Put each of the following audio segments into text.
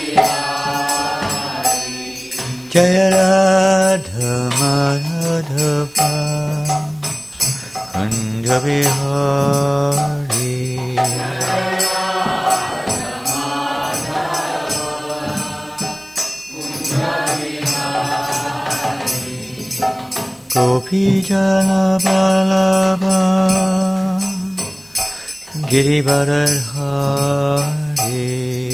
Jaya Radha Madhava Kunja Bihari Gopi Jana Balaba Girivardhari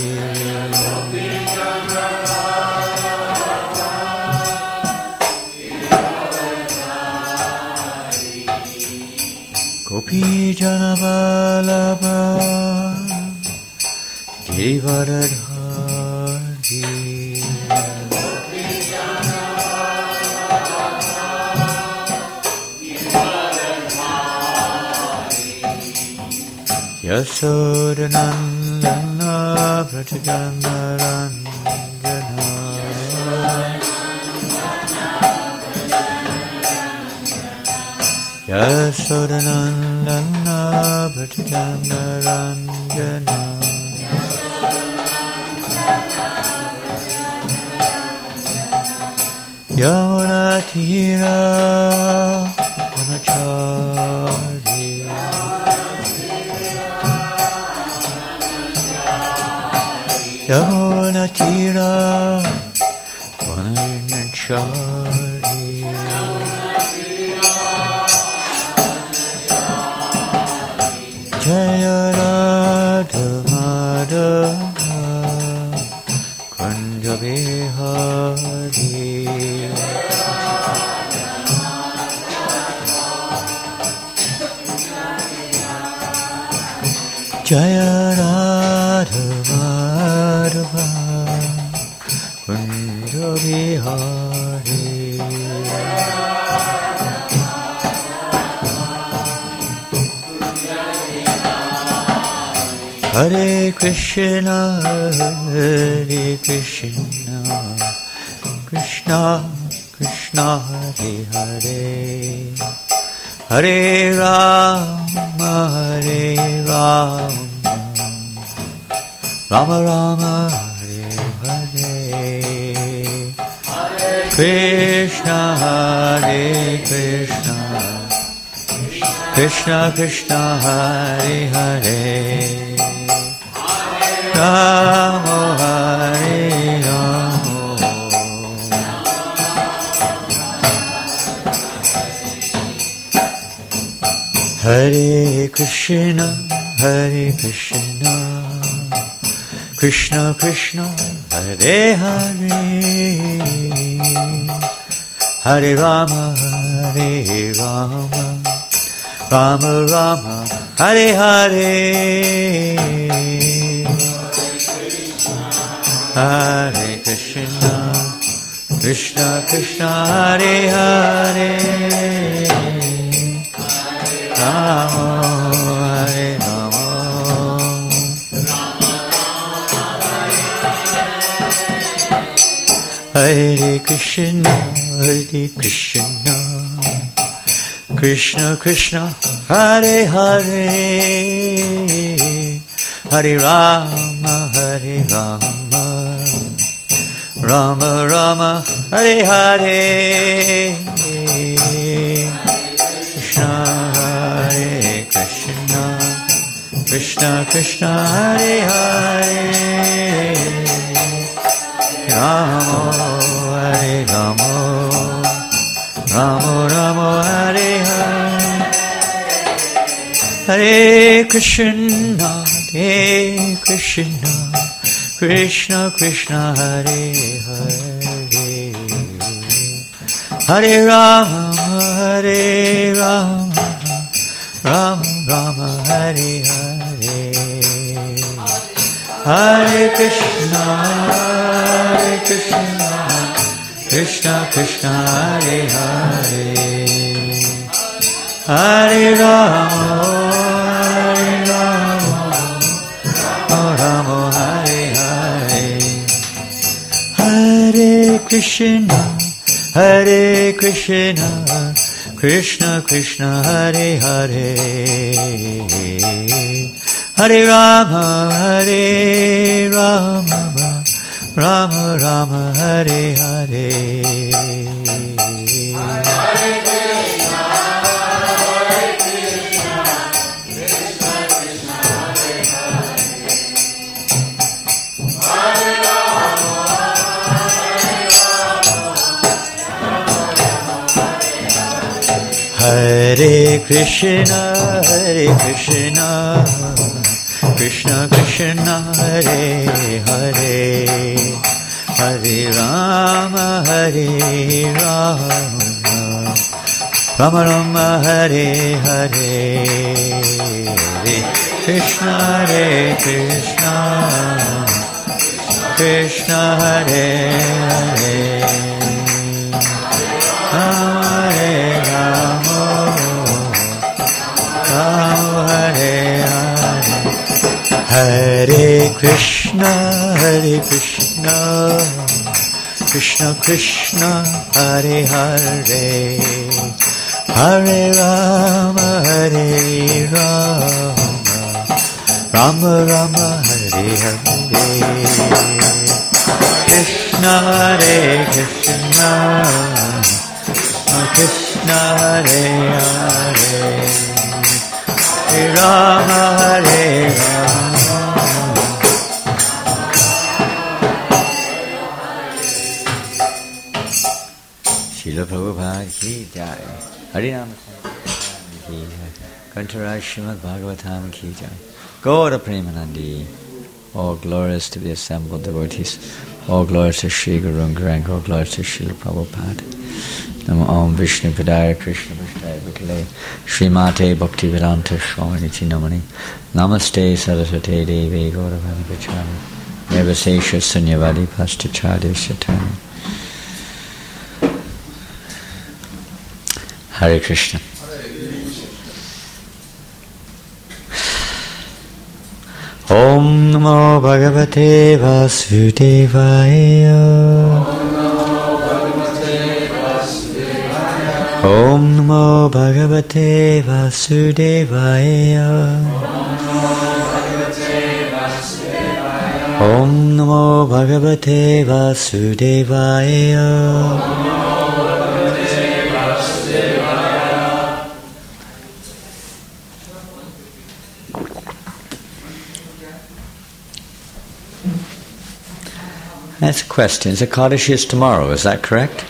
Gopi Jana Balaba Girivardhari Yasodanandana Prajajanarandana Yasodanandana Prajajanarandana Yamunatira Vanachari Yamunatira Vanachari Jaya Radha Madhava Kunja Bihari Jaya Radha Madhava Kunja Bihari Hare Krishna Hare Krishna Krishna Krishna Hare Hare Hare Rama Hare Rama Rama Rama Hare Hare Krishna Hare Krishna Krishna Krishna Hare Hare Rama Hare Rama Hare Krishna Krishna Krishna Hare Hare Hare Rama Hare Rama Rama Rama Hare Hare Hare Krishna Krishna Krishna Hare Hare Rama Hare Rama Hare Krishna Krishna Krishna Hare Hare Hare Rama Hare Rama Rama Rama Hare Hare Krishna Hare Krishna Krishna Krishna Hare Hare Rama Hare Rama Rama Rama Hare Hare Hare Krishna Krishna Krishna Hare Hare Hare Rama Rama Rama Hare Hare Hare Krishna Krishna Krishna Hare Hare Hare Rama Rama Hare Hare Hare Krishna Krishna Krishna Hare Hare Hare Rama Rama Rama Hare Hare. Hare Krishna, Krishna Krishna, Hare Hare, Hare Rama, Rama Rama, Hare Hare, Hare Krishna, Krishna Hare Hare, Hare Rama, Hare Hare, Hare Krishna, Krishna Krishna, Hare Hare, Hare Rama, Rama Rama, Hare Hare, Krishna Hare Krishna, Krishna Hare Hare, Hare Rama, Hare Rama. Srila Prabhupada ki jai. Harinam ki jai. Kantaraj Srimad Bhagavatam ki jai. Gaura Premanandi. All glories to the assembled devotees. All glories to Sri Guru Gauranga. All glories to Srila Prabhupada. Namo Om Vishnu Padaya Krishna Vashtaya Bhutale Srimate Bhaktivedanta Swami Namani Namaste Saraswate Devi Gauravani Vachami Nirvasesha Sunyavadi Pastachadi Shatani. Hare Krishna. Om Namo Bhagavate Vasudevaya. Om Namo Bhagavate Vasudevaya. Om Namo Bhagavate Vasudevaya. That's a question. Ekadashi is tomorrow, is that correct?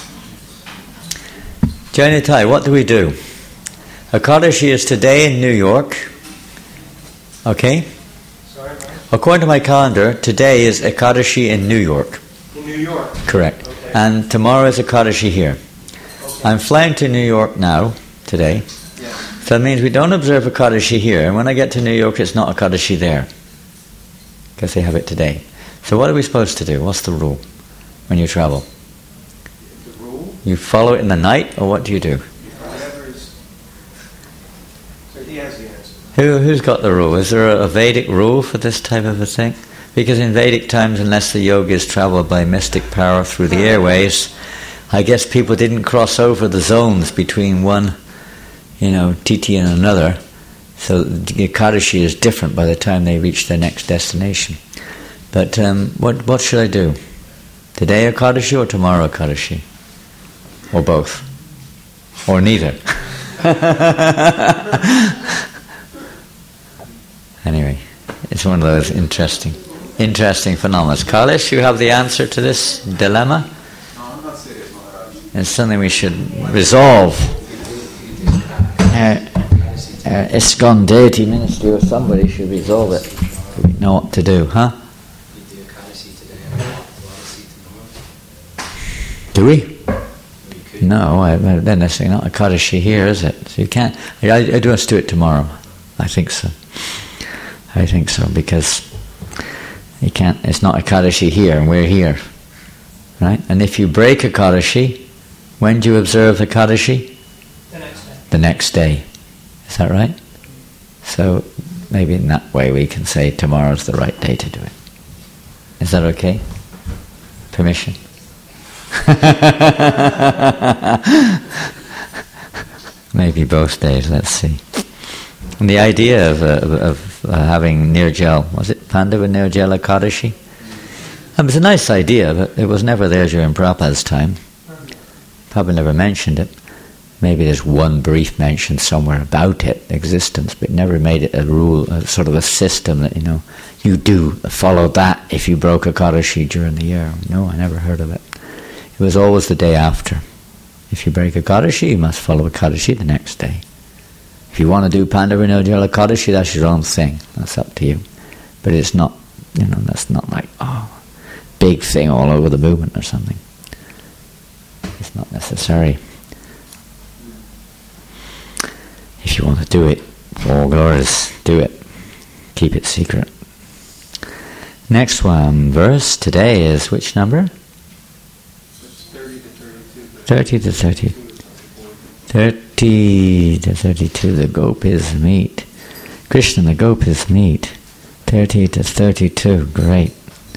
Jainitai, what do we do? Ekadashi is today in New York. Okay? Sorry? According to my calendar, today is Ekadashi in New York. In New York? Correct. Okay. And tomorrow is Ekadashi here. Okay. I'm flying to New York now, today. Yeah. So that means we don't observe Ekadashi here. And when I get to New York, it's not Ekadashi there. Because they have it today. So what are we supposed to do? What's the rule when you travel? The rule? You follow it in the night, or what do you do? Whatever is... So he has the answer. Who's got the rule? Is there a Vedic rule for this type of a thing? Because in Vedic times, unless the yogis traveled by mystic power through the airways, I guess people didn't cross over the zones between one, titi and another. So the Ekadashi is different by the time they reach their next destination. But what should I do? Today Ekadashi or tomorrow Ekadashi? Or both? Or neither? Anyway, it's one of those interesting phenomena. Kailash, you have the answer to this dilemma? No, I'm not serious, Maharaj. It's something we should resolve. ISKCON deity ministry or somebody should resolve it. We know what to do, huh? Do we? No, then they're saying not Ekadashi here, is it? So you can't. I do us do it tomorrow. I think so. Because you can't. It's not Ekadashi here, and we're here, right? And if you break Ekadashi, when do you observe Ekadashi? The next day. The next day. Is that right? So maybe in that way we can say tomorrow's the right day to do it. Is that okay? Permission? Maybe both days, let's see. And the idea of having Nirjal, was it Pandava Nirjala Ekadashi? It was a nice idea, but it was never there during Prabhupada's time. Prabhupada never mentioned it. Maybe there's one brief mention somewhere about it, existence, but never made it a rule, a sort of a system that, you do follow that if you broke Ekadashi during the year. No, I never heard of it. It was always the day after. If you break Ekadashi, you must follow Ekadashi the next day. If you want to do Pandavinodjala Ekadashi, that's your own thing. That's up to you. But it's not, that's not like, big thing all over the movement or something. It's not necessary. If you want to do it, all glories, do it. Keep it secret. Next one, verse today is which number? It's 30 to 32. 30 to 30. 30 to 32, the gopis meet. Krishna, the gopis meet. 30 to 32, great.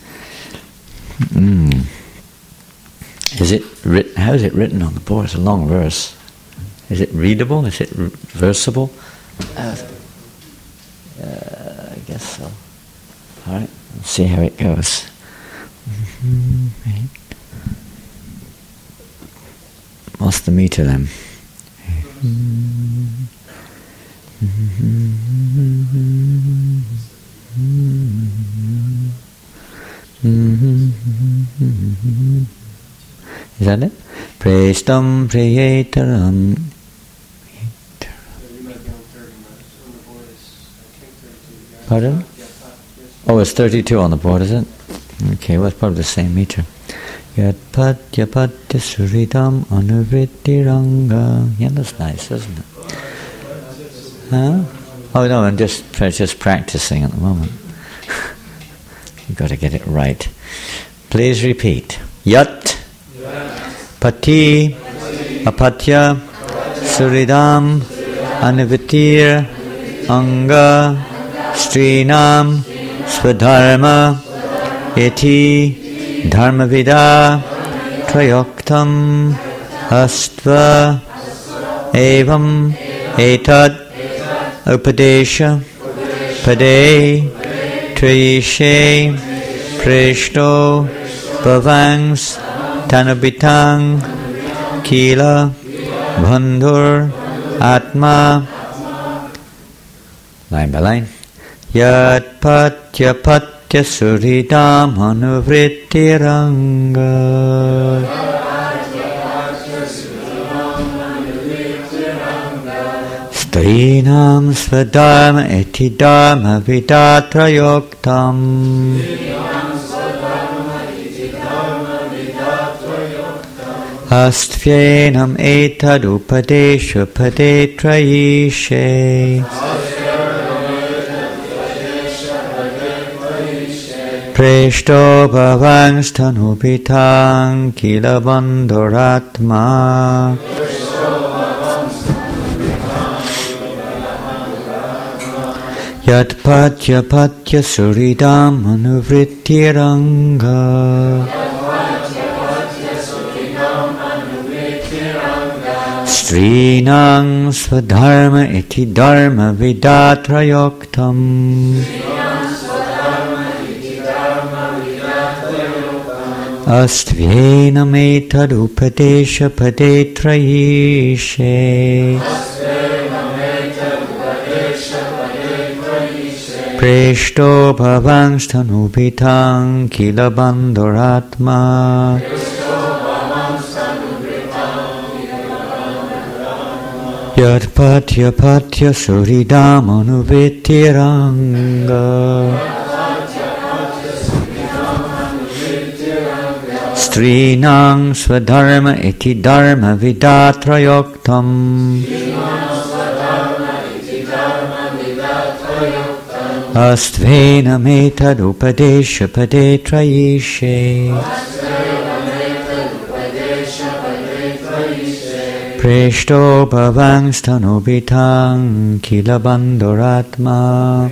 Is it written? How is it written on the board? It's a long verse. Is it readable? Is it versible? I guess so. All right, let's see how it goes. What's the meter then? Is that it? Prestam prayetaram. Pardon? Oh, it's 32 on the board, is it? Okay, well, it's probably the same meter. Yat patya patya suridam anuvritti ranga. Yeah, that's nice, isn't it? Huh? Oh no, I'm just practicing at the moment. You've got to get it right. Please repeat. Yat pati apatya suridam anuvritir anga strinam swadharma eti dharmavida trayoktam astva evam etad upadesha pade trayishe preshto bhavangs tanubitang kila bandhur atma. Line by line. Yat patya patya suridam anuvritti ranga. Strinam swadharma eti dharma vidatra yoktam. Astvyenam etad upadesha pade trayishe. Preshto bhavangs tanubitang kila bandhuratma. Yat patya patya suridam anuvritti ranga. Strinang swadharma iti dharma vidatra yoktam. Astvyenam etad upadesha pade trayishe. Preshto bhavangs tanubitang kila bandhuratma. Yat patya patya suridam anuvritti ranga. Strinang swadharma iti dharma vidatra yoktam. Astvenam etad upadesha pade trayishe. Preshto bhavangs tanubitang kila bandhuratma.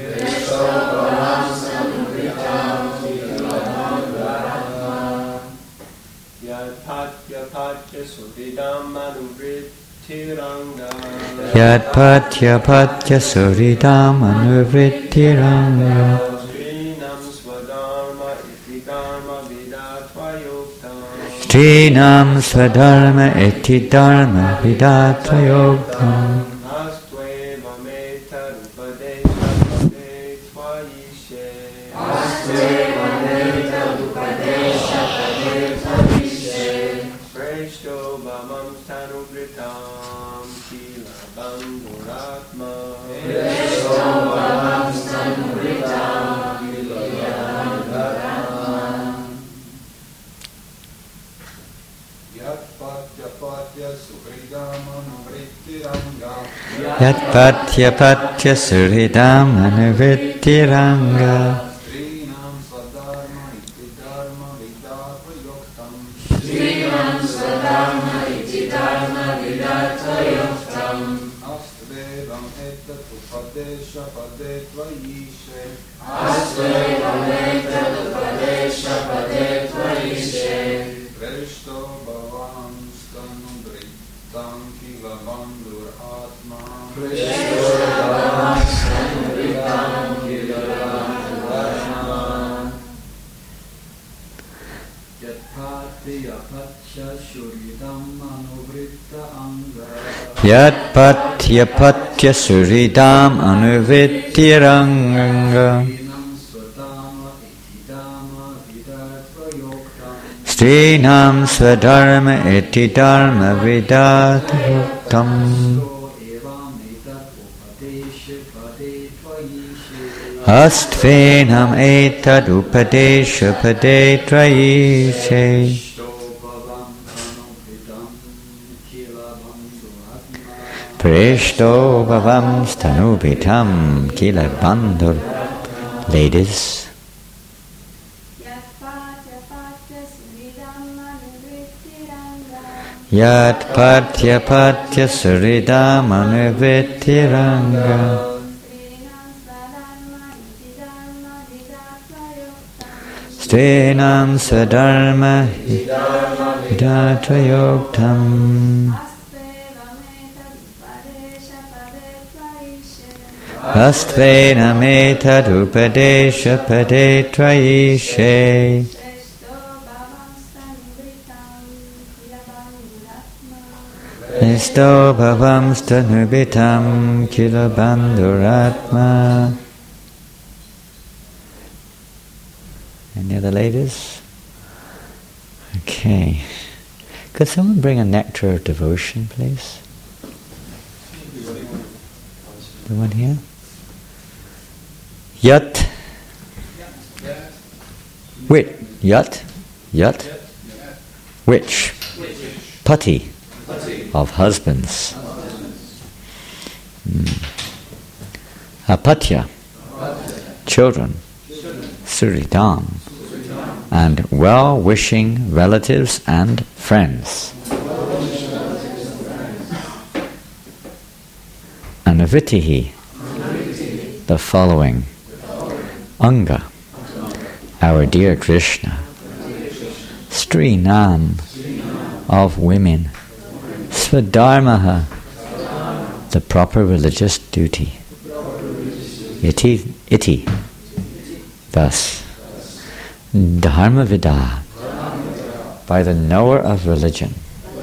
Yat patya patya suridam anuvritti ranga. Swadharma iti dharma vidatva yuktam. Strinam swadharma iti dharma vidatva yuktam. Astveva meta rupadesha padetva ishe. Astveva meta rupadesha padetva ishe. Preshto bhavam stanugritam kila bandhuratma. Preshto bhavam stanugritam kila bandhuratma. Yat patya patya suridam anuvrittiranga. Strinam swadharma iti dharma vidatva yuktam. Strinam swadharma iti dharma vidatva yuktam. Astvevam etat upadesha padetva ishe. Astvevam etat upadesha padetva ishe. Preshto bhavam stanugritam kila bandhur atma. Preshto bhavam stanugritam kila bandhur atma. Yatpati apatya shuridam anuvritta anga. Yat patya patya suridam anuvrittiranga. Strinam swadharma iti dharma vidatva yuktam. Astvenam etad upadesha padetva ishe. Preshto bhavam stanubitam kila bandhur. Ladies. Yat patya patya suridam anuvrittiranga. Strinam swadharma vidatva yuktam. Astvenam etad upadesha padetva ishe. Preshto bhavam stanubitam kila bandhuratma. Any other ladies? Okay. Could someone bring a nectar of devotion, please? The one here? Yat. Wait. Yat? Yat? Which? Pati. Of husbands. Apatya. Children. Suridam. And well-wishing relatives and friends. Anuvrittihi. The following. Anga. Our dear Krishna. Strinam. Of women. Swadharmaha. The proper religious duty. Iti. Thus. Dharmavida. By the knower of religion.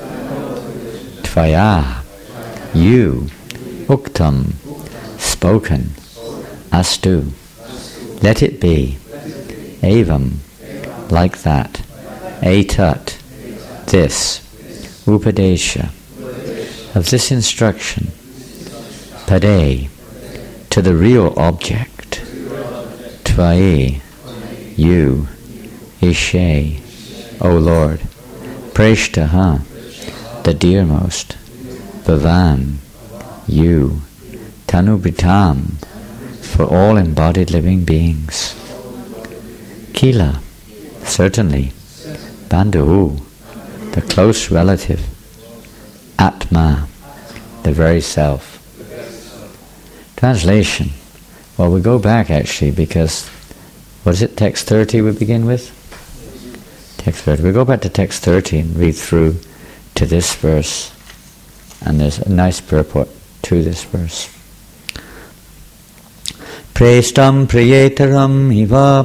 Tvaya. You. Uktam. Spoken. Astu. Let it be. Evam. Like that. Etat. This. Upadesha. Of this instruction. Pade. To the real object. Tvaye. You. Ishe. O Lord. Preshtaha. The dearmost. Bhavan. You. Tanubritam. For all embodied living beings. Kila. Certainly. Bandhu. The close relative. Atma. The very self. Translation. Well, we go back actually because, what is it, text 30 we begin with? Text 30. We go back to text 30 and read through to this verse. And there's a nice purport to this verse. Prestam priyetaram iva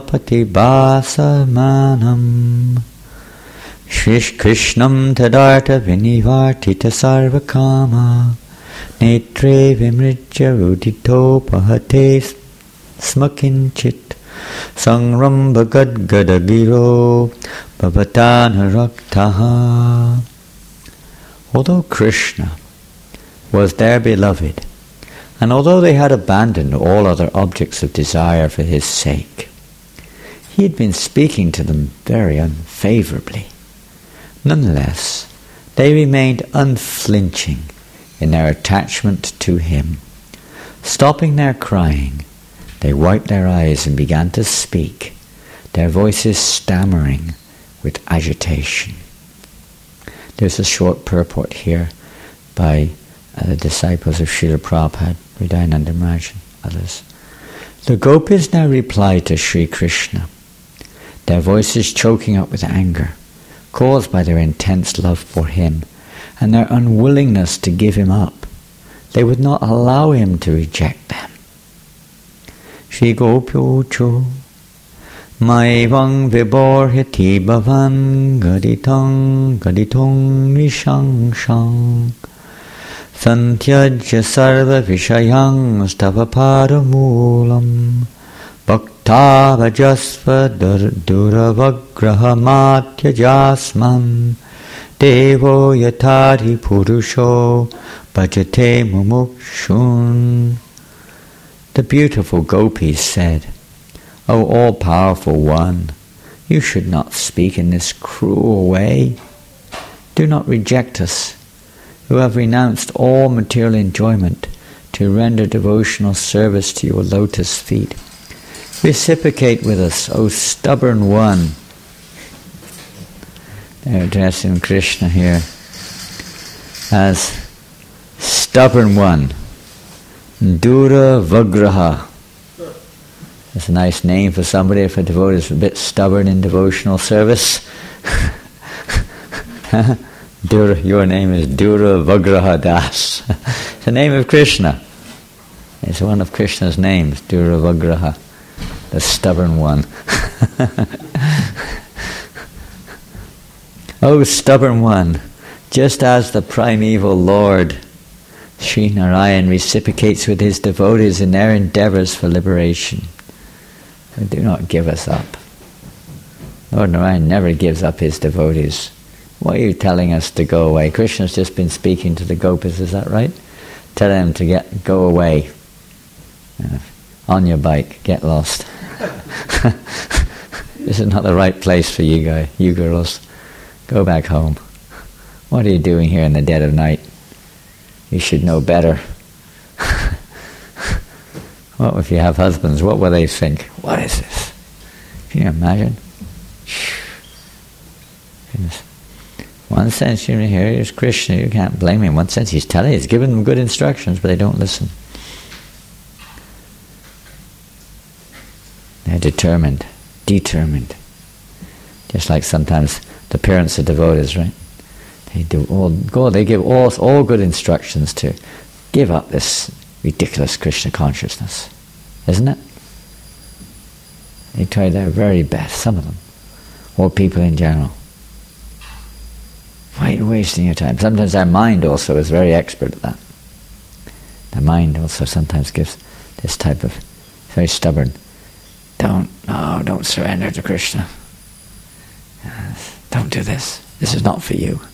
patibhasamanam Shrish Krishnam tadarta vinivartita sarvakama Netre vimrijya rudito pahate smakinchit Sangram bhagad gadagiro bhavatana raktaha. Although Krishna was their beloved, and although they had abandoned all other objects of desire for his sake, he had been speaking to them very unfavorably. Nonetheless, they remained unflinching in their attachment to him. Stopping their crying, they wiped their eyes and began to speak, their voices stammering with agitation. There's a short purport here by the disciples of Srila Prabhupada, Hridayananda Maharaj and others. The gopis now replied to Sri Krishna, their voices choking up with anger, caused by their intense love for him and their unwillingness to give him up. They would not allow him to reject them. Shri Gopyocho Maivang Viborhiti Bhavan Gaditang Nishangshang Santyajya Sarva Vishayang Stavapadamulam Bhakta Vajasva Duravagraha Matyajasman Devo Yatari Purusho Bhajate Mumukshun. The beautiful gopis said, O all-powerful one, you should not speak in this cruel way. Do not reject us, who have renounced all material enjoyment to render devotional service to your lotus feet. Reciprocate with us, O stubborn one. They're addressing Krishna here as stubborn one. Dura Vagraha. That's a nice name for somebody, if a devotee is a bit stubborn in devotional service. Dura, your name is Dura Vagraha Das. It's the name of Krishna. It's one of Krishna's names, Dura Vagraha, the stubborn one. O stubborn one, just as the primeval Lord Sri Narayan reciprocates with his devotees in their endeavours for liberation. Do not give us up. Lord Narayan never gives up his devotees. Why are you telling us to go away? Krishna's just been speaking to the gopis, is that right? Tell them to go away. On your bike, get lost. This is not the right place for you guys, you girls. Go back home. What are you doing here in the dead of night? You should know better. What if you have husbands? What will they think? What is this? Can you imagine? Goodness. One sense, you hear, here's Krishna, you can't blame him. In one sense, he's telling, he's giving them good instructions, but they don't listen. They're determined. Just like sometimes the parents of devotees, right? They give all good instructions to give up this ridiculous Krishna consciousness, isn't it? They try their very best, some of them, or people in general. Why are you wasting your time? Sometimes our mind also is very expert at that. The mind also sometimes gives this type of very stubborn, don't surrender to Krishna. Don't do this. This is not for you.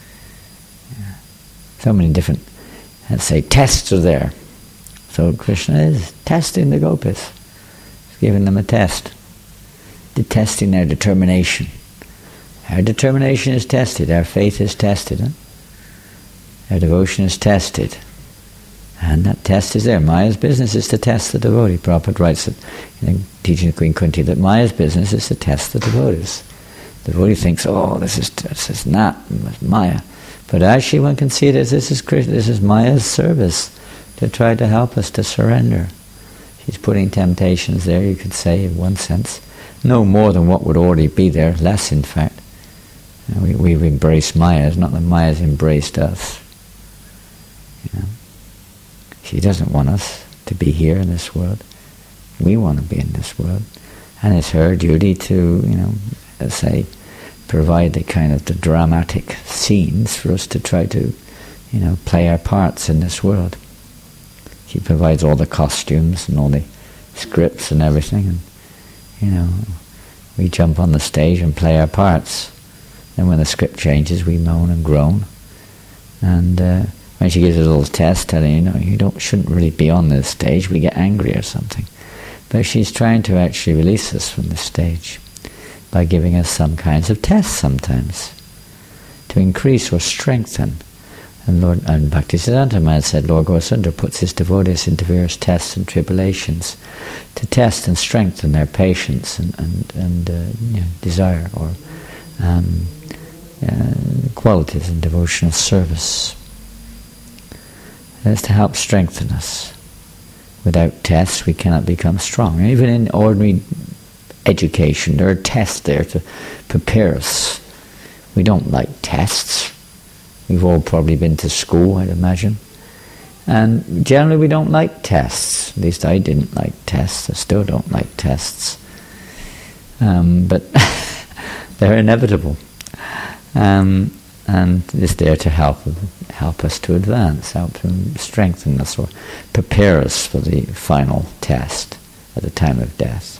So many different, let's say, tests are there. So Krishna is testing the gopis. He's giving them a test. Testing their determination. Our determination is tested. Our faith is tested. Our devotion is tested. And that test is there. Maya's business is to test the devotee. Prabhupada writes it in the teaching of Queen Kunti that Maya's business is to test the devotees. The devotee thinks, this is not Maya. But actually one can see it as this is Maya's service to try to help us to surrender. She's putting temptations there, you could say, in one sense. No more than what would already be there, less in fact. We've embraced Maya, it's not that Maya's embraced us. She doesn't want us to be here in this world. We want to be in this world. And it's her duty to, let's say, provide the kind of the dramatic scenes for us to try to, play our parts in this world. She provides all the costumes and all the scripts and everything, and, we jump on the stage and play our parts. And when the script changes, we moan and groan. And when she gives us a little test telling you shouldn't really be on this stage, we get angry or something. But she's trying to actually release us from the stage by giving us some kinds of tests sometimes to increase or strengthen. And Bhaktisiddhanta Maharaj said Lord Gaurasundara puts his devotees into various tests and tribulations to test and strengthen their patience and desire or qualities in devotional service. That's to help strengthen us. Without tests, we cannot become strong. And even in ordinary education, there are tests there to prepare us. We don't like tests. We've all probably been to school, I'd imagine. And generally we don't like tests. At least I didn't like tests. I still don't like tests. But they're inevitable. And it's there to help us to advance, help to strengthen us or prepare us for the final test at the time of death.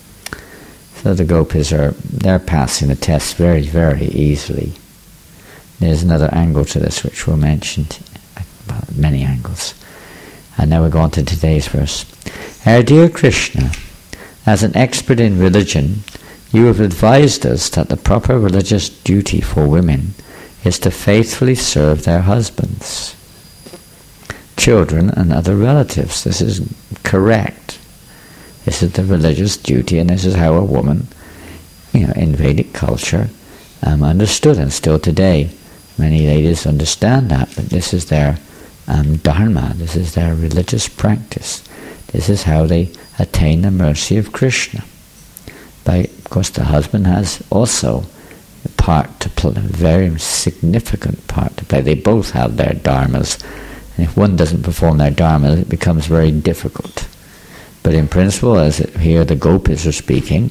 So the gopis they're passing the test very, very easily. There's another angle to this which we'll mention, many angles. And now we go on to today's verse. Our dear Krishna, as an expert in religion, you have advised us that the proper religious duty for women is to faithfully serve their husbands, children and other relatives. This is correct. This is the religious duty, and this is how a woman, in Vedic culture, understood, and still today many ladies understand that, but this is their dharma, this is their religious practice. This is how they attain the mercy of Krishna. Of course, the husband has also a part to play, a very significant part to play. They both have their dharmas, and if one doesn't perform their dharma, it becomes very difficult. But in principle, as here the gopis are speaking,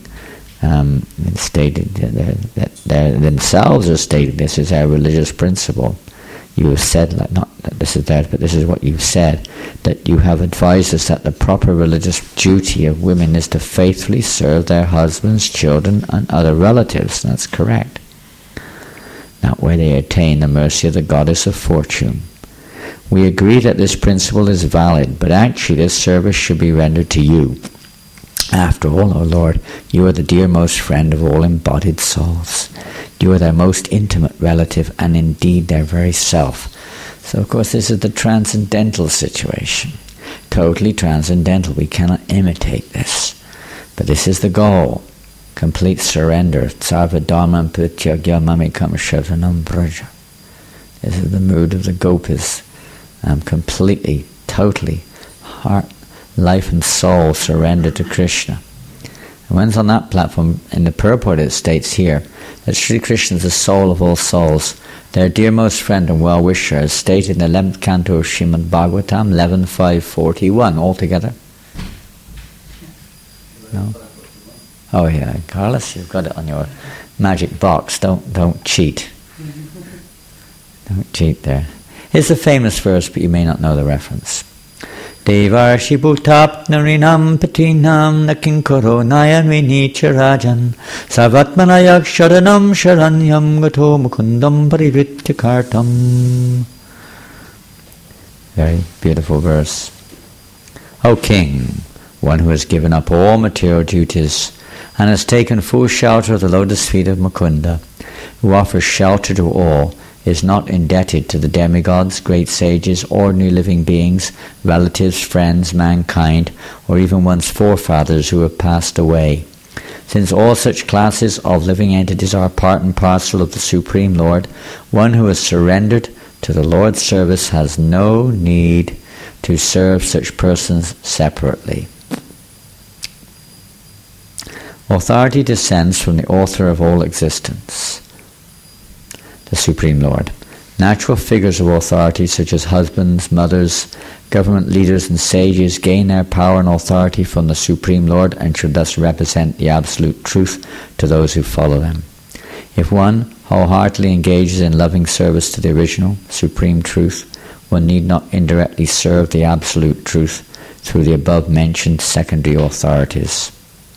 stated that they themselves are stating this is our religious principle. You have said, not that this is that, but this is what you've said, that you have advised us that the proper religious duty of women is to faithfully serve their husbands, children, and other relatives. That's correct. That way they attain the mercy of the goddess of fortune. We agree that this principle is valid, but actually this service should be rendered to you. After all, O Lord, you are the dearmost friend of all embodied souls. You are their most intimate relative, and indeed their very self. So, of course, this is the transcendental situation. Totally transcendental. We cannot imitate this. But this is the goal. Complete surrender. Sarva dharmam pratyagya mamikam sharanam braja. This is the mood of the gopis. Completely, totally, heart, life and soul surrender to Krishna. And when it's on that platform, in the purport it states here that Sri Krishna is the soul of all souls, their dearmost friend and well-wisher, as stated in the 11th canto of Srimad Bhagavatam, 11.5.41, altogether. No? Oh yeah, Carlos, you've got it on your magic box. Don't cheat. Don't cheat there. It's a famous verse, but you may not know the reference. Devarshi bhutap narinam patinam nakinkaro nayanvini charajan savatmanayak sharanam sharanyam gato mukundam parivritya kartam. Very beautiful verse. O King, one who has given up all material duties and has taken full shelter of the lotus feet of Mukunda, who offers shelter to all, is not indebted to the demigods, great sages, ordinary living beings, relatives, friends, mankind, or even one's forefathers who have passed away. Since all such classes of living entities are part and parcel of the Supreme Lord, one who has surrendered to the Lord's service has no need to serve such persons separately. Authority descends from the author of all existence, the Supreme Lord. Natural figures of authority such as husbands, mothers, government leaders and sages gain their power and authority from the Supreme Lord and should thus represent the absolute truth to those who follow them. If one wholeheartedly engages in loving service to the original, supreme truth, one need not indirectly serve the absolute truth through the above-mentioned secondary authorities.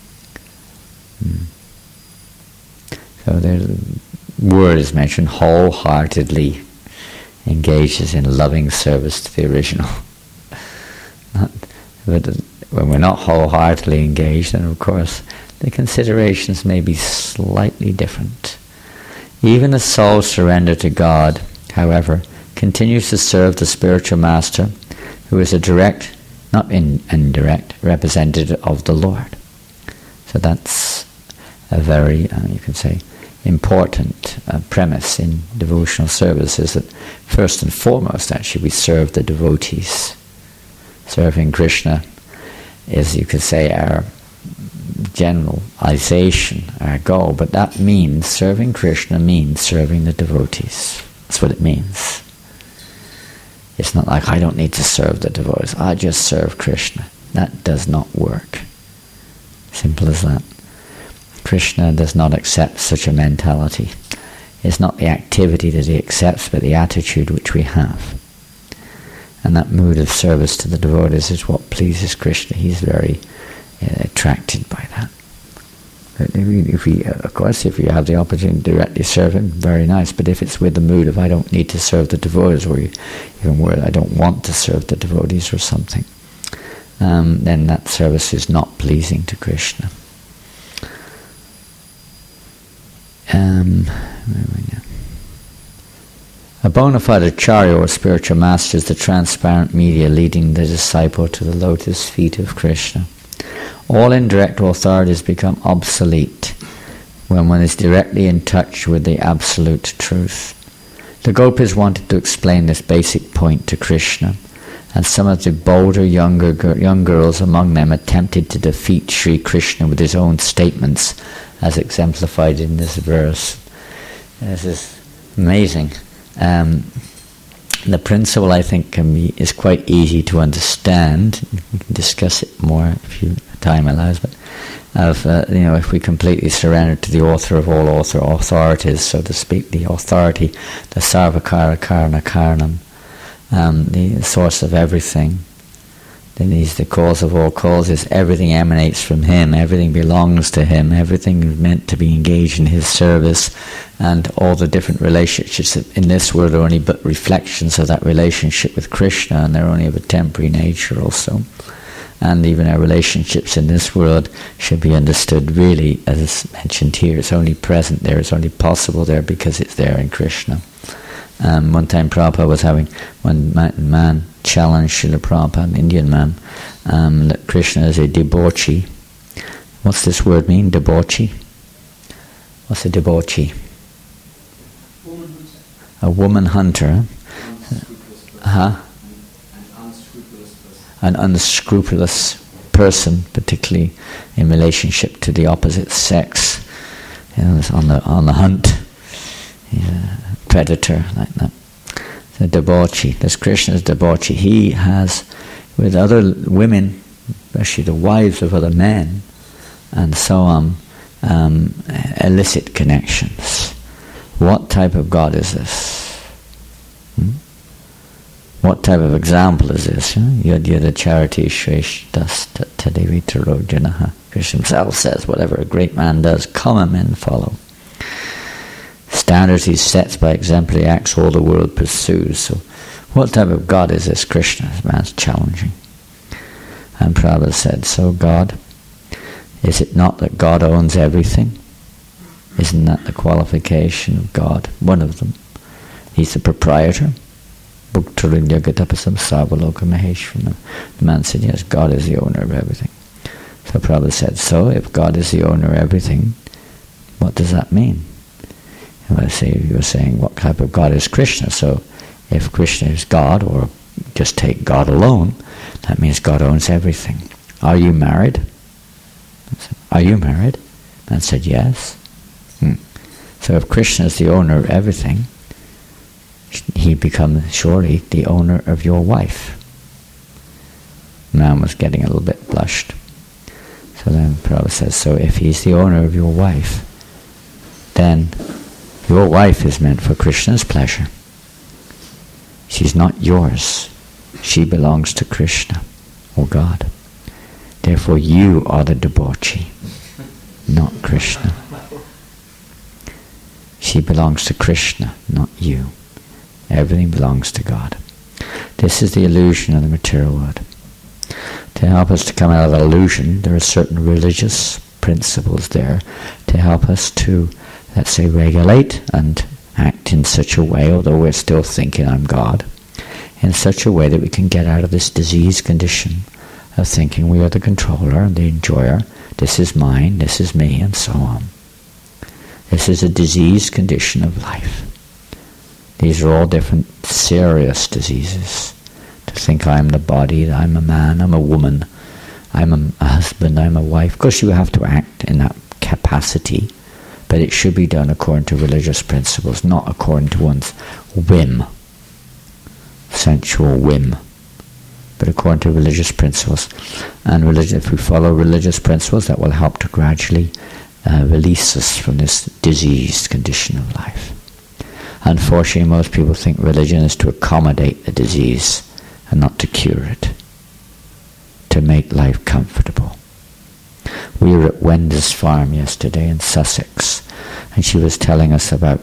So the word is mentioned, wholeheartedly engages in loving service to the original. But when we're not wholeheartedly engaged, then of course the considerations may be slightly different. Even a soul surrendered to God, however, continues to serve the spiritual master, who is a direct, not indirect, representative of the Lord. So that's a very, you can say, important premise in devotional service, is that first and foremost, actually, we serve the devotees. Serving Krishna is, you could say, our generalization, our goal, but that means, serving Krishna means serving the devotees. That's what it means. It's not like, I don't need to serve the devotees, I just serve Krishna. That does not work. Simple as that. Krishna does not accept such a mentality. It's not the activity that he accepts, but the attitude which we have. And that mood of service to the devotees is what pleases Krishna. He's very attracted by that. If you have the opportunity to directly serve him, very nice. But if it's with the mood of, I don't need to serve the devotees, or even where I don't want to serve the devotees or something, then that service is not pleasing to Krishna. A bona fide acharya or spiritual master is the transparent media leading the disciple to the lotus feet of Krishna. All indirect authorities become obsolete when one is directly in touch with the absolute truth. The gopis wanted to explain this basic point to Krishna, and some of the bolder young girls among them attempted to defeat Sri Krishna with his own statements, as exemplified in this verse. This is amazing. The principle, I think, is quite easy to understand. We can discuss it more if time allows. But if we completely surrender to the author of all authorities, so to speak, the authority, the sarvakara karana karanam, the source of everything. Then he's the cause of all causes. Everything emanates from him. Everything belongs to him. Everything is meant to be engaged in his service. And all the different relationships in this world are only but reflections of that relationship with Krishna, and they're only of a temporary nature also. And even our relationships in this world should be understood really, as is mentioned here, it's only present there, it's only possible there because it's there in Krishna. One time Prabhupada was having one man challenge Srila Prabhupada, an Indian man, that Krishna is a debauchee. What's this word mean, debauchee? What's a debauchee? A woman hunter. An unscrupulous person, particularly in relationship to the opposite sex, on the hunt. Predator, like that. The debauchee. This Krishna's debauchee. He has, with other women, especially the wives of other men, and so on, illicit connections. What type of God is this? What type of example is this? Yad yada charity shreshtas tadevitaro janaha. Krishna himself says, whatever a great man does, common men follow. Standards he sets by exemplary acts all the world pursues. So what type of God is this Krishna? This man's challenging. And Prabhupada said, so God, is it not that God owns everything? Isn't that the qualification of God? One of them. He's the proprietor. The man said, yes, God is the owner of everything. So Prabhupada said, so if God is the owner of everything, what does that mean? And I say, you were saying, what type of God is Krishna? So if Krishna is God, or just take God alone, that means God owns everything. Are you married? I said, are you married? And said, yes. So if Krishna is the owner of everything, he becomes surely the owner of your wife. Man was getting a little bit blushed. So then Prabhupada says, so if he's the owner of your wife, then your wife is meant for Krishna's pleasure. She's not yours. She belongs to Krishna, or God. Therefore you are the debauchee, not Krishna. She belongs to Krishna, not you. Everything belongs to God. This is the illusion of the material world. To help us to come out of that illusion, there are certain religious principles there to help us to, let's say, regulate and act in such a way, although we're still thinking I'm God, in such a way that we can get out of this disease condition of thinking we are the controller and the enjoyer, this is mine, this is me, and so on. This is a disease condition of life. These are all different serious diseases. To think I'm the body, I'm a man, I'm a woman, I'm a husband, I'm a wife. Of course you have to act in that capacity, but it should be done according to religious principles, not according to one's whim, sensual whim, but according to religious principles. And if we follow religious principles, that will help to gradually release us from this diseased condition of life. Unfortunately, most people think religion is to accommodate the disease and not to cure it, to make life comfortable. We were at Wenda's farm yesterday in Sussex, and she was telling us about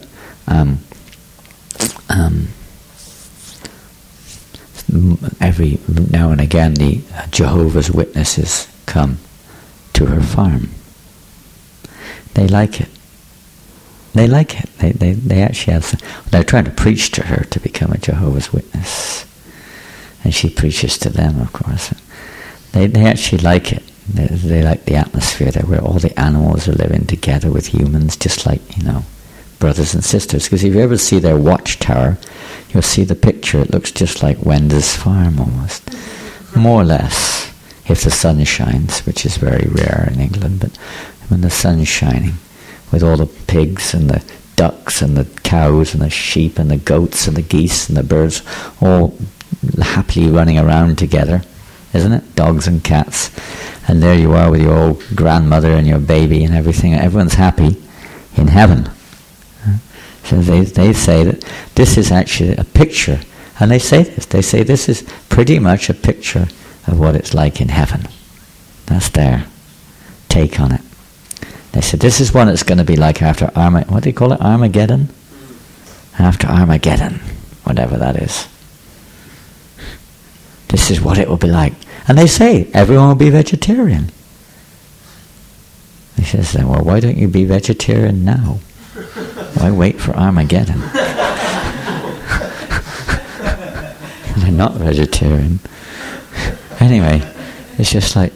every now and again the Jehovah's Witnesses come to her farm. They like it. They like it. They actually have. They're trying to preach to her to become a Jehovah's Witness, and she preaches to them, of course. They actually like it. They like the atmosphere there, where all the animals are living together with humans, just like, brothers and sisters. Because if you ever see their watchtower, you'll see the picture. It looks just like Wenda's farm, almost, more or less, if the sun shines, which is very rare in England. But when the sun's shining, with all the pigs and the ducks and the cows and the sheep and the goats and the geese and the birds all happily running around together, isn't it? Dogs and cats. And there you are with your old grandmother and your baby and everything. Everyone's happy in heaven. So they say that this is actually a picture. And they say this. They say this is pretty much a picture of what it's like in heaven. That's their take on it. They said, this is what it's going to be like after what do you call it? Armageddon? After Armageddon, whatever that is. This is what it will be like. And they say, everyone will be vegetarian. He says, then, well, why don't you be vegetarian now? Why wait for Armageddon? They're not vegetarian. Anyway, it's just like,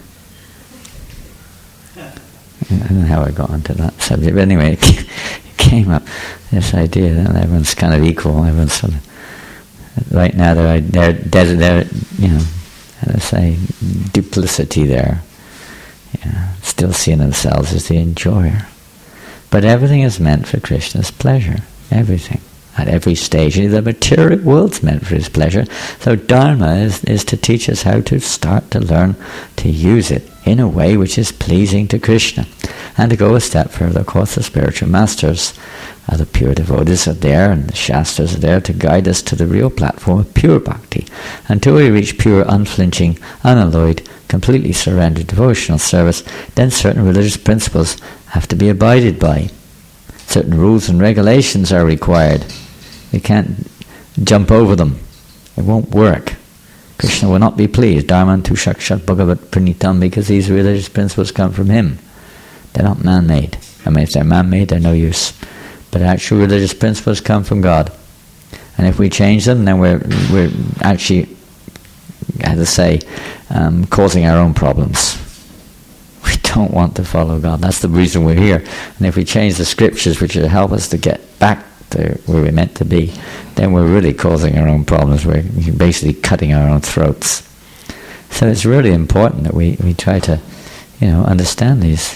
I don't know how I got onto that subject, but anyway, it came up, this idea that everyone's kind of equal, everyone's sort of, right now they're how to say, duplicity there, still seeing themselves as the enjoyer. But everything is meant for Krishna's pleasure, everything, at every stage. The material world's meant for his pleasure, so Dharma is to teach us how to start to learn to use it in a way which is pleasing to Krishna. And to go a step further, of course, the spiritual masters, the pure devotees are there, and the Shastras are there to guide us to the real platform of pure bhakti. Until we reach pure, unflinching, unalloyed, completely surrendered devotional service, then certain religious principles have to be abided by. Certain rules and regulations are required. You can't jump over them. It won't work. Krishna will not be pleased. Dharman tu shakshat bhagavat pranitam, because these religious principles come from him. They're not man-made. I mean, if they're man-made, they're no use. But actual religious principles come from God. And if we change them, then we're actually, how to say, causing our own problems. We don't want to follow God. That's the reason we're here. And if we change the scriptures, which will help us to get back to where we're meant to be, then we're really causing our own problems. We're basically cutting our own throats. So it's really important that we try to, understand these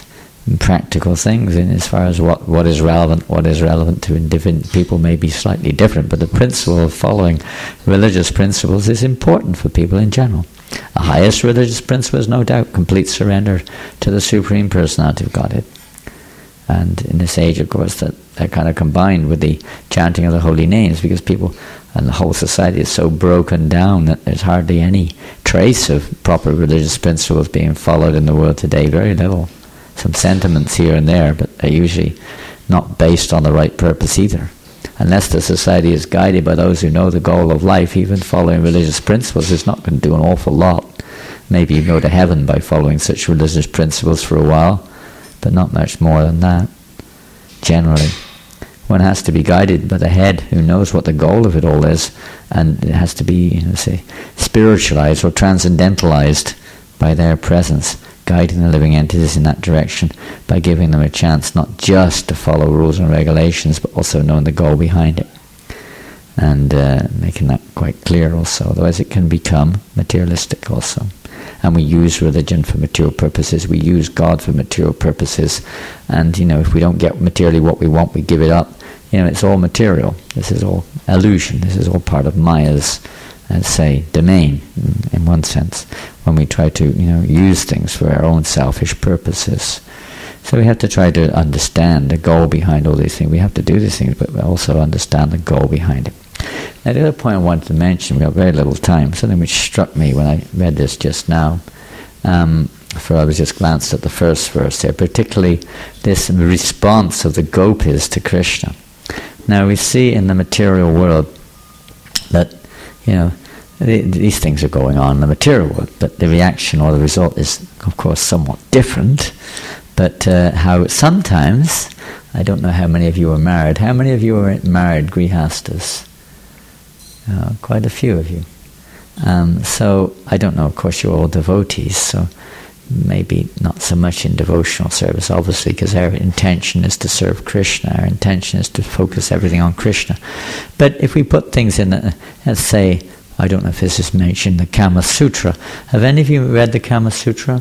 practical things, in as far as what is relevant to different people may be slightly different, but the principle of following religious principles is important for people in general. The highest religious principle is no doubt complete surrender to the Supreme Personality of Godhead. And in this age, of course, that kind of combined with the chanting of the holy names, because people and the whole society is so broken down that there's hardly any trace of proper religious principles being followed in the world today. Very little. Some sentiments here and there, but they're usually not based on the right purpose either. Unless the society is guided by those who know the goal of life, even following religious principles is not going to do an awful lot. Maybe you go to heaven by following such religious principles for a while, but not much more than that. Generally, one has to be guided by the head who knows what the goal of it all is, and it has to be, say, spiritualized or transcendentalized by their presence, guiding the living entities in that direction by giving them a chance not just to follow rules and regulations, but also knowing the goal behind it, and making that quite clear also. Otherwise it can become materialistic also. And we use religion for material purposes, we use God for material purposes, and if we don't get materially what we want, we give it up. It's all material. This is all illusion. This is all part of Maya's, say, domain, in one sense, when we try to, use things for our own selfish purposes. So we have to try to understand the goal behind all these things. We have to do these things, but we also understand the goal behind it. Now, the other point I wanted to mention, we have very little time, something which struck me when I read this just now, for I was just glanced at the first verse there, particularly this response of the gopis to Krishna. Now we see in the material world that, these things are going on in the material world, but the reaction or the result is, of course, somewhat different. But how sometimes, I don't know how many of you are married. How many of you are married grihastas? Quite a few of you. So, I don't know, of course you're all devotees, so maybe not so much in devotional service, obviously, because our intention is to serve Krishna, our intention is to focus everything on Krishna. But if we put things in, let's say, I don't know if this is mentioned, the Kama Sutra. Have any of you read the Kama Sutra?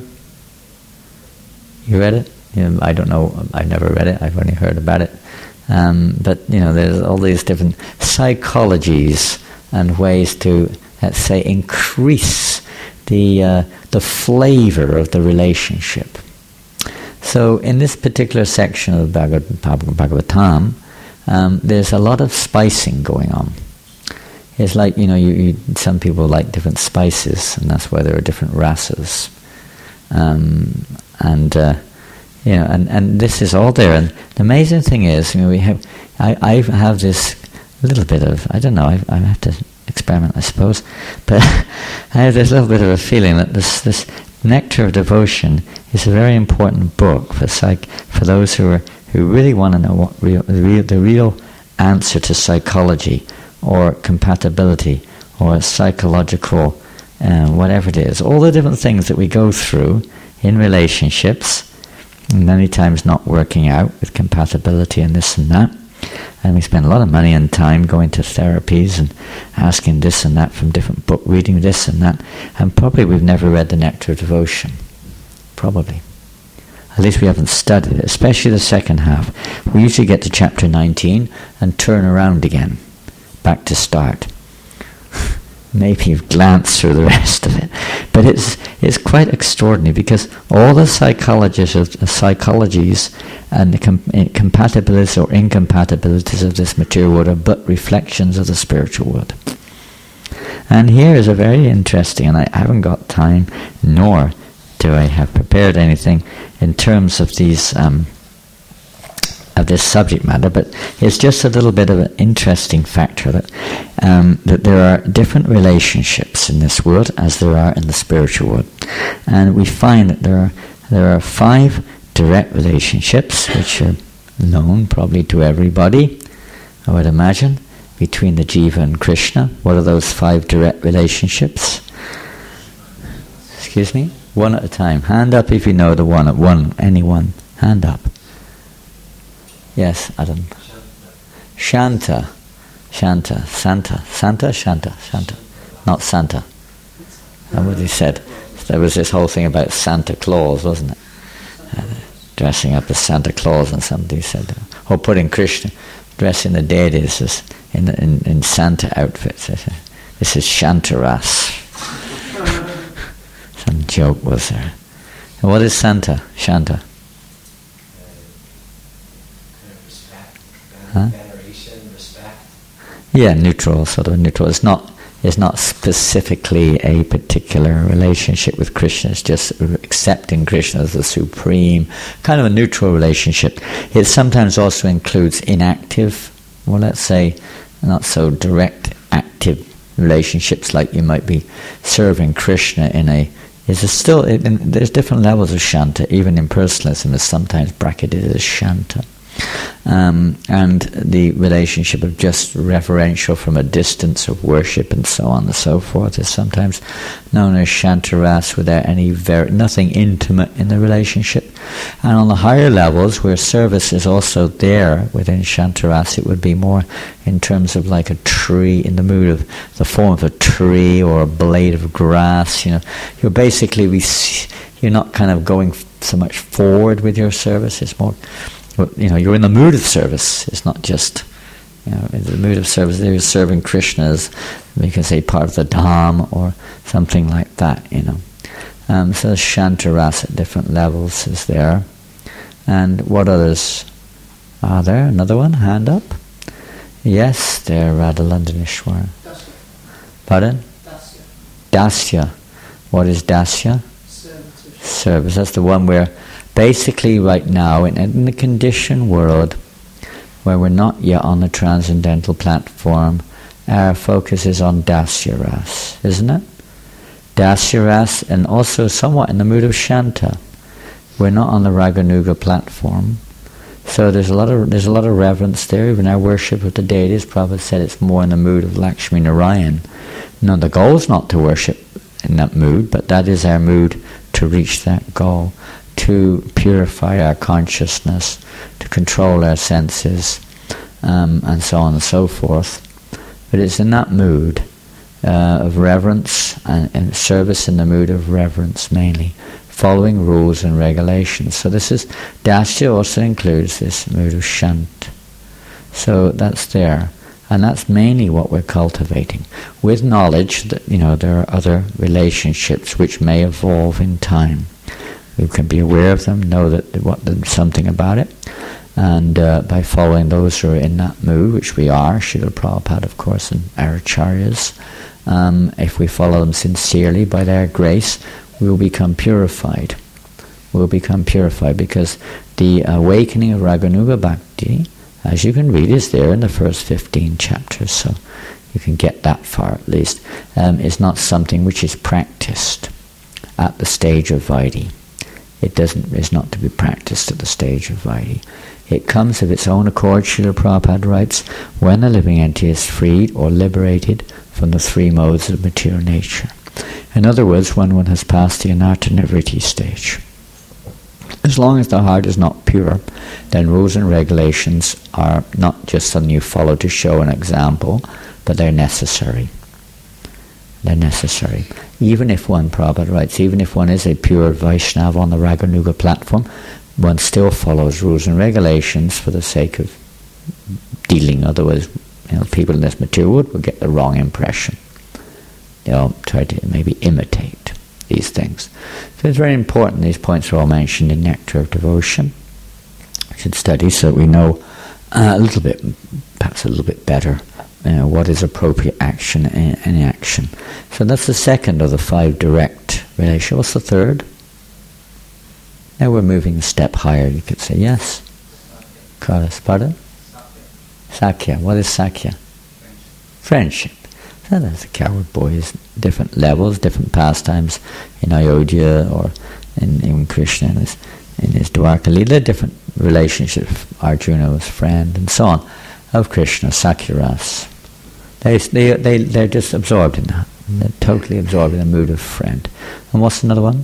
You read it? I don't know, I've never read it, I've only heard about it. But, there's all these different psychologies and ways to, let's say, increase the flavor of the relationship. So in this particular section of the Bhagavatam, there's a lot of spicing going on. It's like, some people like different spices, and that's why there are different rasas. And this is all there. And the amazing thing is, I have this little bit of, I don't know, I have to experiment, I suppose, but I have this little bit of a feeling that this Nectar of Devotion is a very important book for those who really want to know what the real answer to psychology or compatibility or psychological whatever it is, all the different things that we go through in relationships, and many times not working out with compatibility and this and that. And we spend a lot of money and time going to therapies and asking this and that from different book, reading this and that, and probably we've never read the Nectar of Devotion. Probably. At least we haven't studied it, especially the second half. We usually get to chapter 19 and turn around again, back to start. Maybe you've glanced through the rest of it, but it's quite extraordinary, because all the psychologies and the compatibilities or incompatibilities of this material world are but reflections of the spiritual world. And here is a very interesting, and I haven't got time, nor do I have prepared anything in terms of these of this subject matter, but it's just a little bit of an interesting factor that there are different relationships in this world as there are in the spiritual world, and we find that there are 5 direct relationships which are known probably to everybody, I would imagine, between the Jiva and Krishna. What are those 5 direct relationships? Excuse me? One at a time. Hand up if you know the one at one. Anyone? Hand up. Yes, Adam. Shanta. Not Santa. That's what he said. There was this whole thing about Santa Claus, wasn't it? dressing up as Santa Claus, and somebody said, or putting Krishna, dressing the deities as in Santa outfits. This is Shantaras. Some joke was there. And what is Santa? Shanta? Respect, Huh? veneration, respect. Yeah, neutral, sort of neutral. It's not specifically a particular relationship with Krishna. It's just accepting Krishna as the supreme, kind of a neutral relationship. It sometimes also includes inactive, well, let's say, not so direct, active relationships, like you might be serving Krishna in a. There's different levels of Shanta. Even impersonalism is sometimes bracketed as Shanta. And the relationship of just reverential from a distance of worship and so on and so forth is sometimes known as Shantaras, without nothing intimate in the relationship. And on the higher levels, where service is also there within Shantaras, it would be more in terms of like a tree, in the mood of the form of a tree or a blade of grass. You're basically you're not kind of going so much forward with your service. It's more. You're in the mood of service. It's not just, in the mood of service. You're serving Krishna as, we can say, part of the Dham or something like that, So Shantaras at different levels is there. And what others are there? Another one? Hand up? Yes, there, Radha Londonishwar. Dasya. Pardon? Dasya. Dasya. What is Dasya? Service. That's the one where basically right now, in the conditioned world, where we're not yet on the transcendental platform, our focus is on Dasya Ras, isn't it? Dasya Ras, and also somewhat in the mood of Shanta. We're not on the Raganuga platform, so there's a lot of reverence there. Even our worship of the deities, Prabhupada said, it's more in the mood of Lakshmi Narayan. Now the goal is not to worship in that mood, but that is our mood to reach that goal, to purify our consciousness, to control our senses, and so on and so forth. But it's in that mood of reverence and service, in the mood of reverence mainly, following rules and regulations. So this is, Dasya also includes this mood of Shant. So that's there. And that's mainly what we're cultivating. With knowledge that, there are other relationships which may evolve in time. We can be aware of them, know that there's something about it, and by following those who are in that mood, which we are, Srila Prabhupada, of course, and our acharyas, if we follow them sincerely by their grace, we will become purified. We'll become purified because the awakening of Raganuga Bhakti, as you can read, is there in the first 15 chapters, so you can get that far at least, is not something which is practiced at the stage of Vaidhi. It's not to be practiced at the stage of Vaidhi. It comes of its own accord, Srila Prabhupada writes, when the living entity is freed or liberated from the three modes of material nature. In other words, when one has passed the anartha nivritti stage. As long as the heart is not pure, then rules and regulations are not just something you follow to show an example, but they're necessary. They're necessary. Even if one, Prabhupada writes, even if one is a pure Vaishnava on the Raganuga platform, one still follows rules and regulations for the sake of dealing. Otherwise, people in this material world will get the wrong impression. They'll try to maybe imitate these things. So it's very important. These points are all mentioned in Nectar of Devotion. We should study so that we know a little bit, perhaps a little bit better, what is appropriate action and inaction. So that's the second of the 5 direct relations. What's the third? Now we're moving a step higher, you could say. Yes? Carlos, pardon? Sakya. What is Sakya? Friendship. So that's the coward boys. Different levels, different pastimes in Ayodhya or in Krishna in his Dwarka Leela, different relationships. Arjuna was friend and so on of Krishna, Sakyaras. They're just absorbed in that. They're totally absorbed in the mood of friend. And what's another one?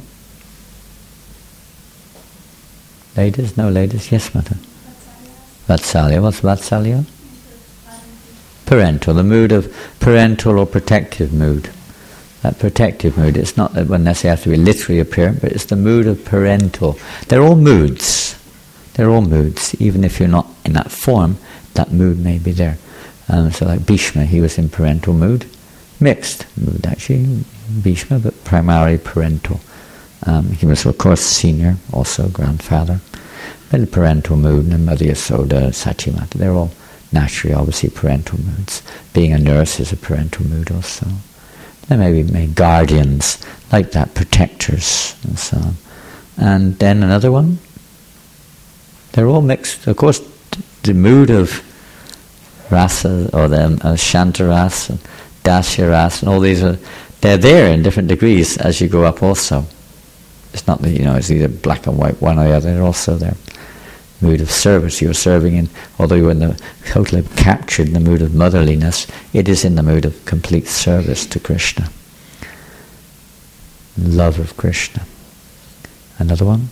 Ladies? No ladies? Yes, Mother. Vatsalya. What's Vatsalya? Parental. The mood of parental or protective mood. That protective mood. It's not that one necessarily has to be literally apparent, but it's the mood of parental. They're all moods. They're all moods. Even if you're not in that form, that mood may be there. So like Bhishma, he was in parental mood. Mixed mood actually, Bhishma, but primarily parental. He was of course senior, also grandfather. But in parental mood, and Mother Yasoda, Satyamata, they're all naturally obviously parental moods. Being a nurse is a parental mood also. There may be guardians like that, protectors and so on. And then another one, they're all mixed. Of course, the mood of rasa, or the shantaras, and dasyaras, and all these they're there in different degrees as you go up also. It's not that, it's either black and white, one or the other, they're also there. Mood of service, you're serving in, although you're totally captured in the mood of motherliness, it is in the mood of complete service to Krishna. Love of Krishna. Another one?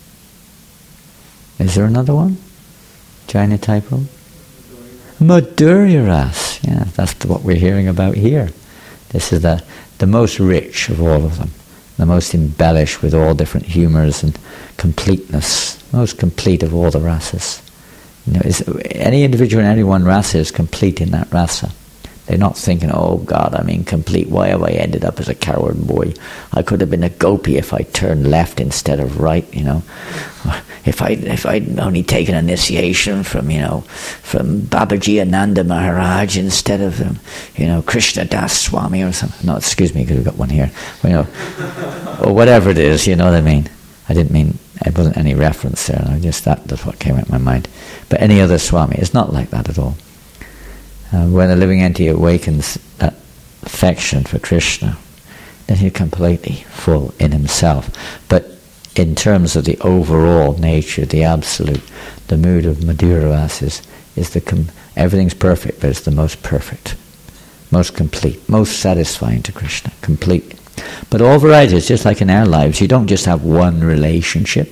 Is there another one? Jaina typo? Madhurya Ras. Yeah, that's what we're hearing about here. This is the most rich of all of them. The most embellished with all different humours and completeness. Most complete of all the rasas. Any individual in any one rasa is complete in that rasa. They're not thinking, oh God, I'm incomplete. Why have I ended up as a coward boy? I could have been a gopi if I turned left instead of right, If I'd only taken initiation from Babaji Ananda Maharaj instead of Krishna Das Swami or something. No, excuse me, because we've got one here. Or whatever it is, you know what I mean. I didn't mean, it wasn't any reference there. That's what came out of my mind. But any other Swami, it's not like that at all. When a living entity awakens that affection for Krishna, then he's completely full in himself. But in terms of the overall nature, the absolute, the mood of Madhurya Ras is everything's perfect, but it's the most perfect, most complete, most satisfying to Krishna, complete. But all varieties, just like in our lives, you don't just have one relationship,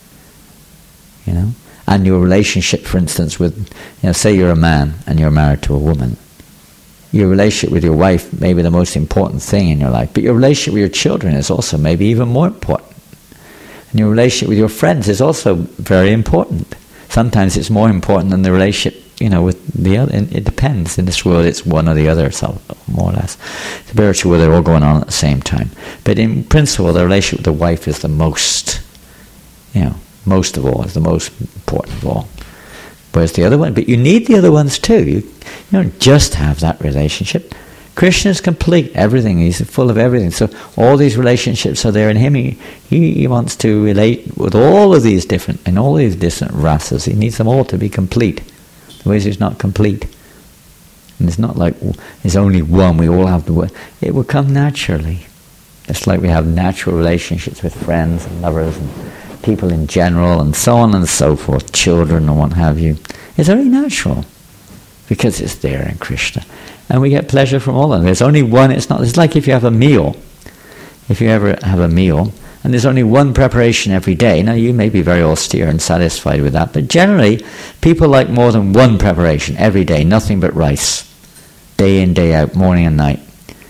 And your relationship, for instance, with, say you're a man and you're married to a woman. Your relationship with your wife may be the most important thing in your life, but your relationship with your children is also maybe even more important. And your relationship with your friends is also very important. Sometimes it's more important than the relationship, with the other. And it depends. In this world, it's one or the other, so more or less. Spiritual world, they're all going on at the same time. But in principle, the relationship with the wife is the most, most of all, is the most important of all. Whereas the other one, but you need the other ones too. You don't just have that relationship. Krishna is complete, everything, he's full of everything. So all these relationships are there in him. He wants to relate with all of these different rasas. He needs them all to be complete. Otherwise he's not complete. And it's not like there's only one, we all have the one. It will come naturally. Just like we have natural relationships with friends and lovers and people in general and so on and so forth, children and what have you. It's very natural because it's there in Krishna. And we get pleasure from all of them. There's only one, it's like if you have a meal. If you ever have a meal, and there's only one preparation every day. Now you may be very austere and satisfied with that, but generally people like more than one preparation every day, nothing but rice. Day in, day out, morning and night.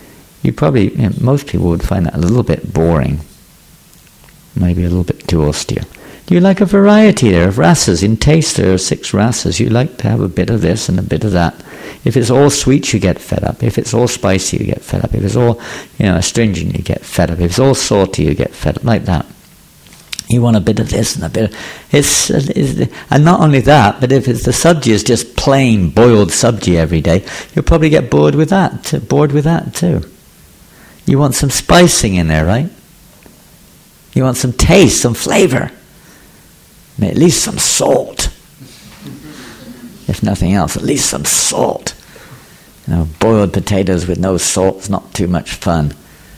Most people would find that a little bit boring. Maybe a little bit too austere. You like a variety there of rasas. In taste there are 6 rasas. You like to have a bit of this and a bit of that. If it's all sweet, you get fed up. If it's all spicy, you get fed up. If it's all astringent, you get fed up. If it's all salty, you get fed up. Like that. You want a bit of this and a bit of... and not only that, but if the sabji is just plain boiled sabji every day, you'll probably get bored with that too. You want some spicing in there, right? You want some taste, some flavour. At least some salt. If nothing else, at least some salt. Boiled potatoes with no salt is not too much fun.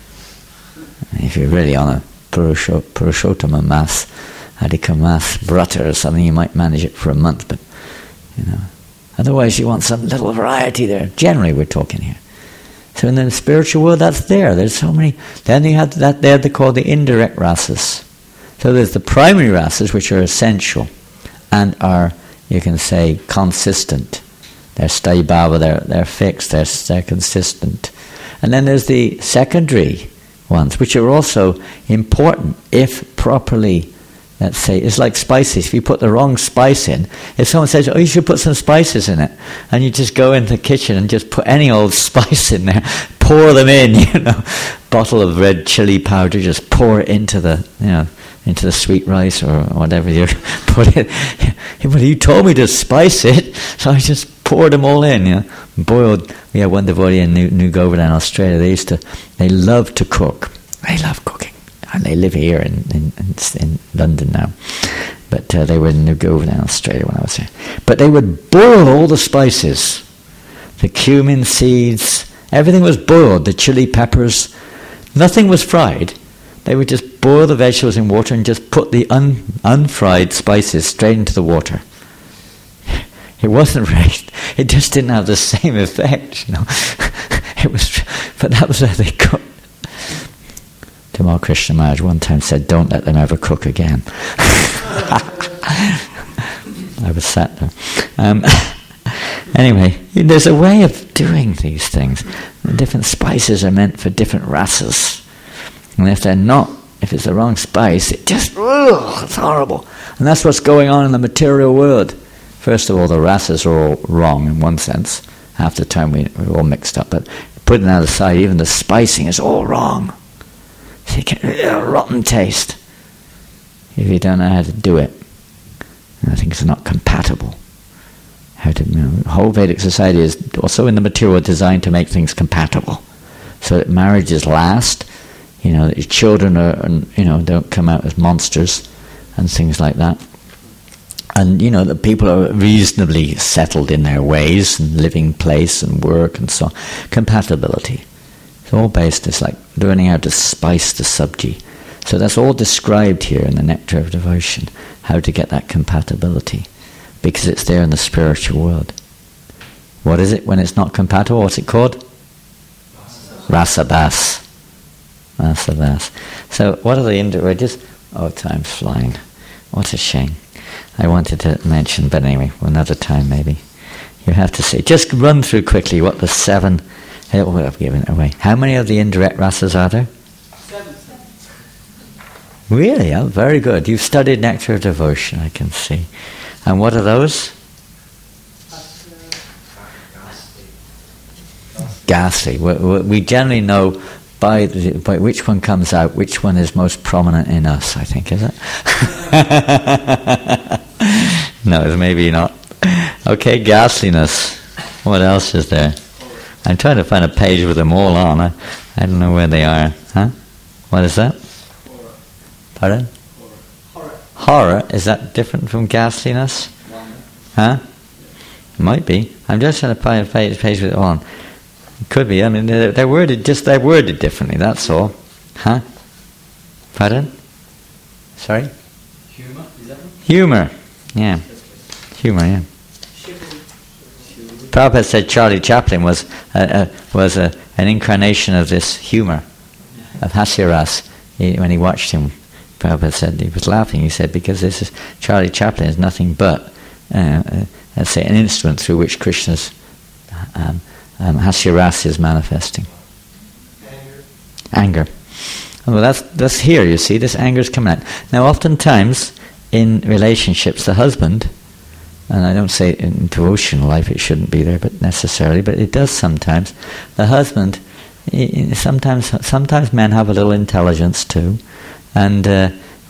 If you're really on a Purushottama Mass, Adhika Mass, Brata or something, you might manage it for a month, but otherwise you want some little variety there. Generally we're talking here. So in the spiritual world, that's there. There's so many. Then you have that there they call the indirect rasas. So there's the primary rasas, which are essential and are, you can say, consistent. They're sthayi-bhava, they're fixed, they're consistent. And then there's the secondary ones, which are also important if properly Let's say, it's like spices. If you put the wrong spice in, if someone says, oh, you should put some spices in it, and you just go into the kitchen and just put any old spice in there, pour them in, bottle of red chili powder, just pour it into the, into the sweet rice or whatever you put it. Well, you told me to spice it, so I just poured them all in, Boiled. We had one devotee in New Govardhan, Australia. They love to cook. They love cooking. And they live here in London now. But they were in New Govardhan, Australia when I was there. But they would boil all the spices. The cumin seeds, everything was boiled. The chili peppers, nothing was fried. They would just boil the vegetables in water and just put the unfried spices straight into the water. It wasn't right. It just didn't have the same effect, It was, but that was how they cooked. Tamal Krishna Maharaj one time said, don't let them ever cook again. I was sat there. Anyway, there's a way of doing these things. Different spices are meant for different rasas. And if they're not, if it's the wrong spice, it just, it's horrible. And that's what's going on in the material world. First of all, the rasas are all wrong in one sense. Half the time we're all mixed up. But putting that aside, even the spicing is all wrong. So you get a rotten taste if you don't know how to do it. And I think it's not compatible. How to, whole Vedic society is also in the material designed to make things compatible, so that marriages last. That your children are, don't come out as monsters and things like that. And that people are reasonably settled in their ways and living place and work and so on. Compatibility. It's all based, it's like learning how to spice the sabji. So that's all described here in the Nectar of Devotion, how to get that compatibility, because it's there in the spiritual world. What is it when it's not compatible? What's it called? Rasabhas. Rasabhas. So what are the indirect? Time's flying. What a shame. I wanted to mention, but anyway, another time maybe. You have to say, just run through quickly what the 7... I've given it away. How many of the indirect rasas are there? 7. Really? Oh, very good. You've studied Nectar of Devotion, I can see. And what are those? Ghastly. We generally know by which one comes out, which one is most prominent in us, I think, is it? No, maybe not. Okay, ghastliness. What else is there? I'm trying to find a page with them all on. I don't know where they are. Huh? What is that? Horror. Pardon? Horror. Horror? Is that different from ghastliness? Huh? It might be. I'm just trying to find a page with it all on. It could be. I mean, they're worded differently. That's all. Huh? Pardon? Sorry? Humor. Is that one? Humor. Yeah. Humor. Yeah. Prabhupada said Charlie Chaplin was an incarnation of this humor, of Hasyaras. When he watched him, Prabhupada said, he was laughing. He said, because this is Charlie Chaplin is nothing but, let's say, an instrument through which Krishna's Hasyaras is manifesting. Anger. Well, that's here. You see, this anger is coming out. Now, oftentimes in relationships, the husband. And I don't say in devotional life it shouldn't be there, but necessarily, but it does sometimes. The husband, sometimes men have a little intelligence too, and they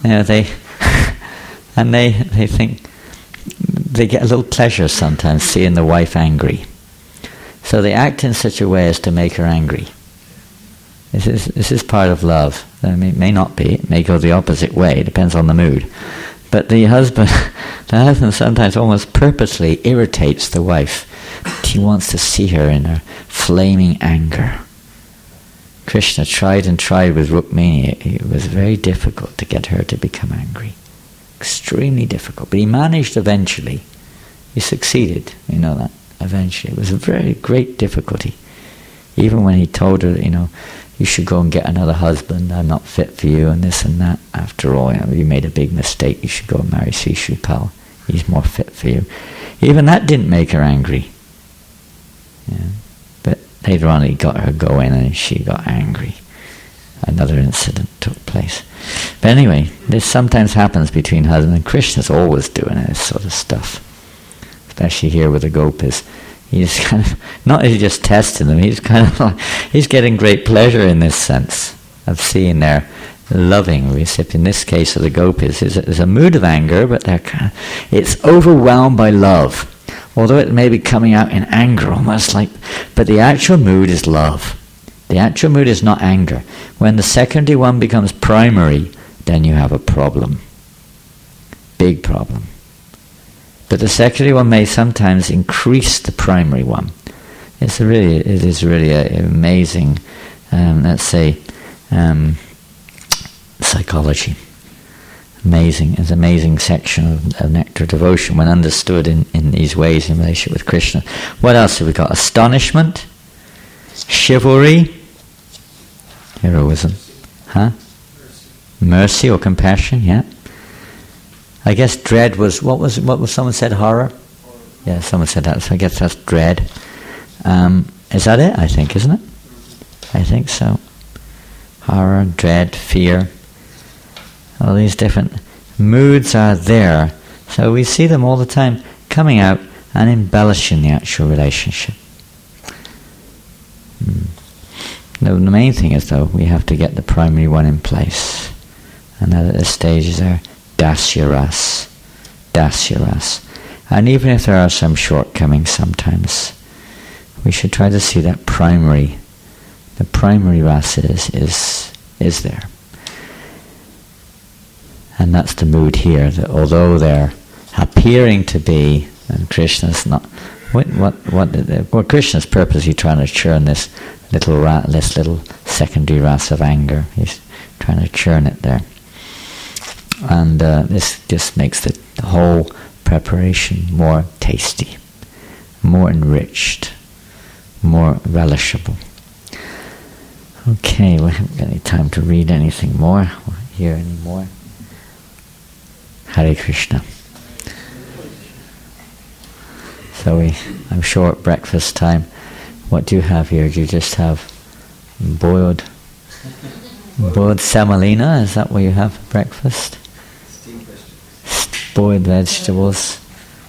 they think they get a little pleasure sometimes seeing the wife angry, so they act in such a way as to make her angry. This is part of love. I mean, it may not be. It may go the opposite way. It depends on the mood. But the husband sometimes almost purposely irritates the wife. He wants to see her in her flaming anger. Krishna tried and tried with Rukmini. It was very difficult to get her to become angry. Extremely difficult. But he managed eventually. He succeeded, that, eventually. It was a very great difficulty. Even when he told her, you should go and get another husband, I'm not fit for you, and this and that. After all, you made a big mistake, you should go and marry Sri Shripal. He's more fit for you. Even that didn't make her angry. Yeah. But later on he got her going and she got angry. another incident took place. But anyway, this sometimes happens between husband and Krishna's always doing this sort of stuff. Especially here with the gopis. He's kind of, not that he's just testing them, he's kind of like, he's getting great pleasure in this sense of seeing their loving recipient. In this case of the gopis, there's a mood of anger, but they're kind of, it's overwhelmed by love. Although it may be coming out in anger almost like, but the actual mood is love. The actual mood is not anger. When the secondary one becomes primary, then you have a problem. Big problem. But the secondary one may sometimes increase the primary one. It is really an amazing, let's say, psychology. Amazing. It's an amazing section of Nectar Devotion when understood in these ways in relationship with Krishna. What else have we got? Astonishment, chivalry, heroism, mercy or compassion. Yeah. I guess dread was what was someone said, horror? Yeah, someone said that. So I guess that's dread. Is that it? I think, isn't it? I think so. Horror, dread, fear. All these different moods are there. So we see them all the time coming out and embellishing the actual relationship. The main thing is, though, we have to get the primary one in place. And at this stage is our dasya ras. And even if there are some shortcomings sometimes, we should try to see that the primary rasa is there. And that's the mood here, that although they're appearing to be, and Krishna's not, what Krishna's purposely trying to churn this little secondary rasa of anger. He's trying to churn it there. And this just makes the whole preparation more tasty, more enriched, more relishable. Okay, we haven't got any time to read anything more or hear any more. Hare Krishna. So I'm sure at breakfast time, what do you have here? Do you just have boiled semolina? Is that what you have for breakfast? Boiled vegetables.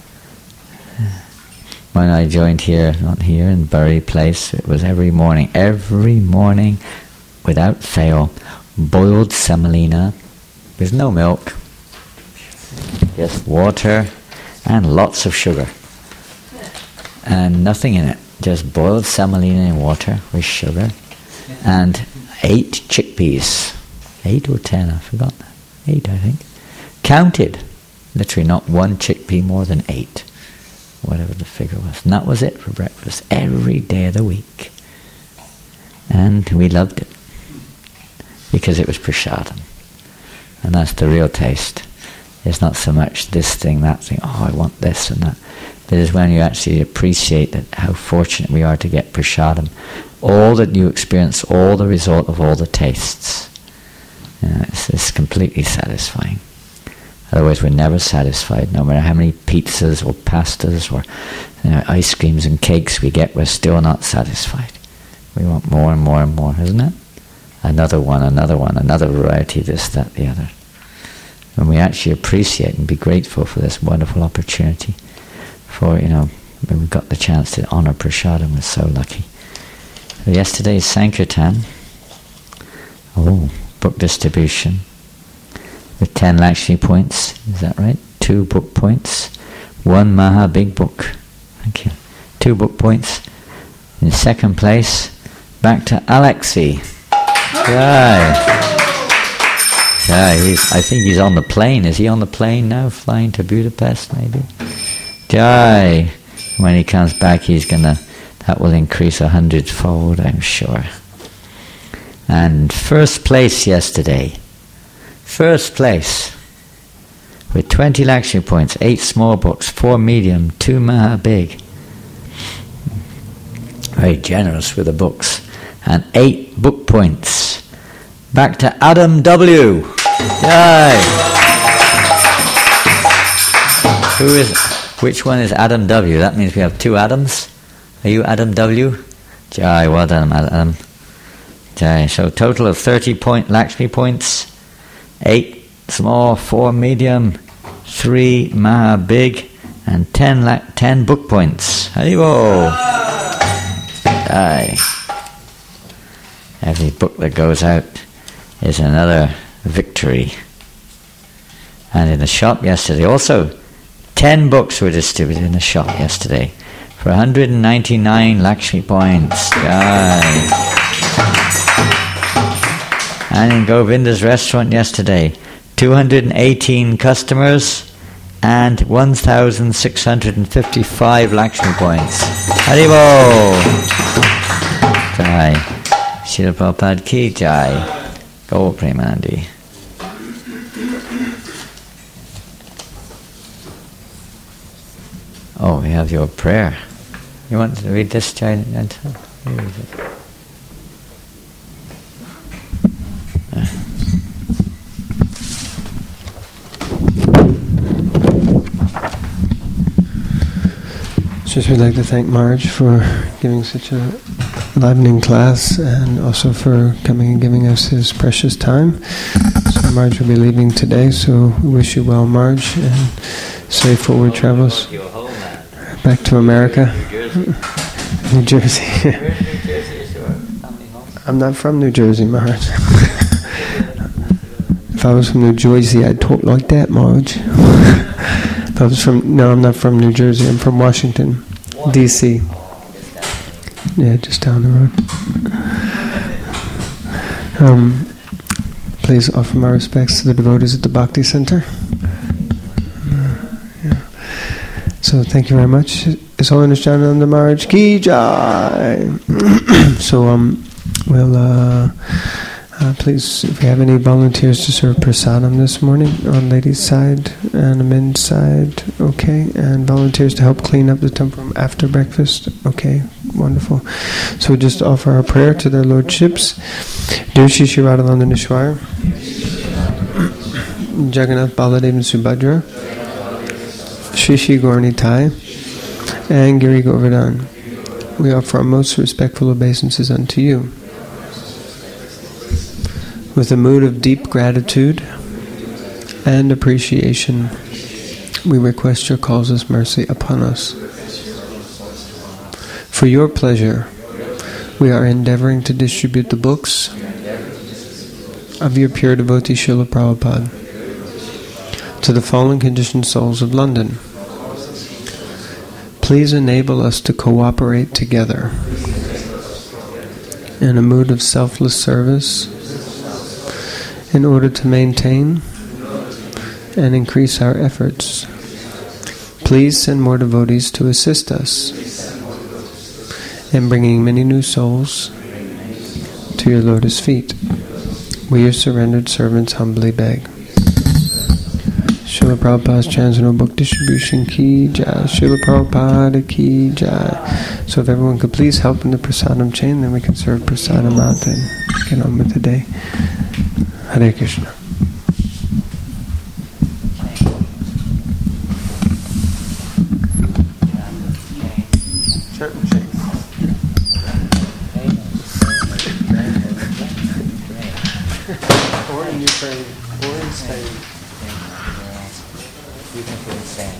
When I joined here, not here, in Bury Place, it was every morning, without fail, boiled semolina with no milk, just water and lots of sugar. And nothing in it, just boiled semolina in water with sugar, and 8 chickpeas. 8 or 10, I forgot that. 8, I think. Counted. Literally not one chickpea more than 8. Whatever the figure was. And that was it for breakfast. Every day of the week. And we loved it. Because it was prasadam. And that's the real taste. It's not so much this thing, that thing. Oh, I want this and that. But it's when you actually appreciate that how fortunate we are to get prasadam. All that you experience, all the result of all the tastes. It's completely satisfying. Otherwise we're never satisfied. No matter how many pizzas or pastas or ice creams and cakes we get, we're still not satisfied. We want more and more and more, isn't it? Another one, another variety, this, that, the other. When we actually appreciate and be grateful for this wonderful opportunity, for, when we got the chance to honor prasadam, we're so lucky. So yesterday's Sankirtan, book distribution, with 10 Lakshmi points, is that right? 2 book points, 1 Maha big book. Thank you. 2 book points. In second place, back to Alexei. I think he's on the plane. Is he on the plane now, flying to Budapest, maybe? Jai. When he comes back, that will increase 100-fold, I'm sure. And first place yesterday. First place. With 20 Lakshmi points, 8 small books, 4 medium, 2 Maha big. Very generous with the books. And 8 book points. Back to Adam W. Yay! Which one is Adam W? That means we have 2 Adams. Are you Adam W? Jai, well done, Adam. Jai. So total of 30 Lakshmi points, 8 small, 4 medium, 3 Maha big, and 10 book points. Haribol! Jai. Every book that goes out is another victory. And in the shop yesterday also, 10 books were distributed in the shop yesterday for 199 Lakshmi points. Jai. And in Govinda's restaurant yesterday, 218 customers and 1,655 Lakshmi points. Haribol! Jai. Srila Prabhupada ki jai. Gaur Premanandi. Oh, we have your prayer. You want to read this, Jai? Just would like to thank Marge for giving such a enlivening class and also for coming and giving us his precious time. So Marge will be leaving today, so we wish you well, Marge, and safe forward travels back to America. New Jersey. I'm not from New Jersey, Marge. If I was from New Jersey, I'd talk like that, Marge. If I was no, I'm not from New Jersey. I'm from Washington, D.C. Yeah, just down the road. Please offer my respects to the devotees at the Bhakti Center. So thank you very much. His Holiness Janananda Maharaj ki jai. So we'll please, if we have any volunteers to serve prasadam this morning on ladies' side and the men's side, okay, and volunteers to help clean up the temple room after breakfast, okay, wonderful. So we just offer our prayer to their lordships. Dear Shri Shri Radhananda Nishwar, Jagannath Baladev and Subhadra, Shri Shri Gauranitai, and Giri Govardhan, we offer our most respectful obeisances unto you. With a mood of deep gratitude and appreciation, we request your causeless mercy upon us. For your pleasure, we are endeavoring to distribute the books of your pure devotee Srila Prabhupada to the fallen conditioned souls of London. Please enable us to cooperate together in a mood of selfless service in order to maintain and increase our efforts. Please send more devotees to assist us in bringing many new souls to your lotus feet. We, your surrendered servants, humbly beg. Srila Prabhupada's Transcendental Book Distribution ki jai. Srila Prabhupada ki jai. So if everyone could please help in the prasadam chain, then we can serve prasadam out and get on with the day. Hare Krishna. Or in Ukraine, or in Spain. You can feel insane.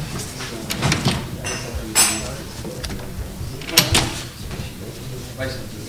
Vai.